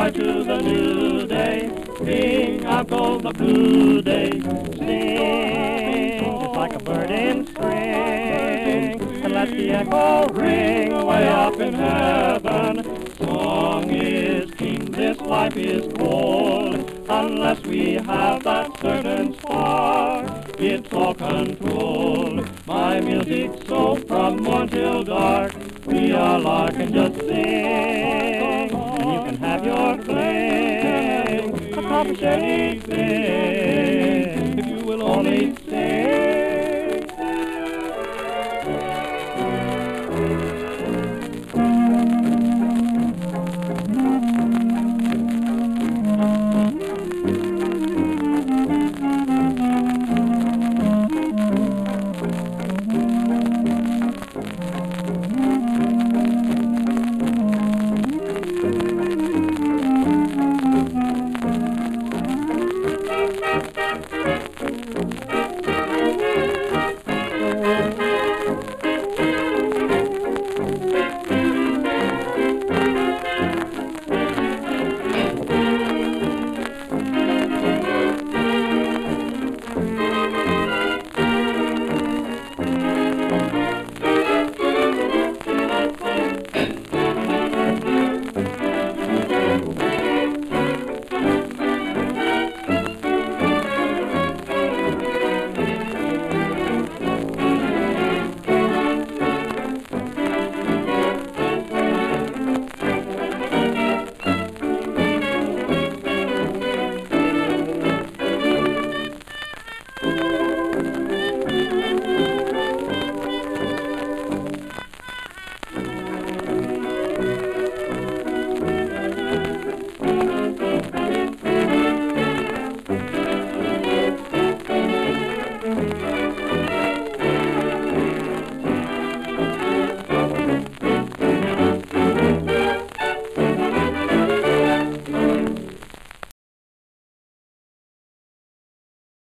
joy to the new day. Ring out goes the blue day. Sing just like a bird in spring, and let the echo ring way up in heaven. Song is king, this life is cold, unless we have that certain spark. It's all controlled by music, so from morn till dark we are lark and just sing, and you can have your fling across anything.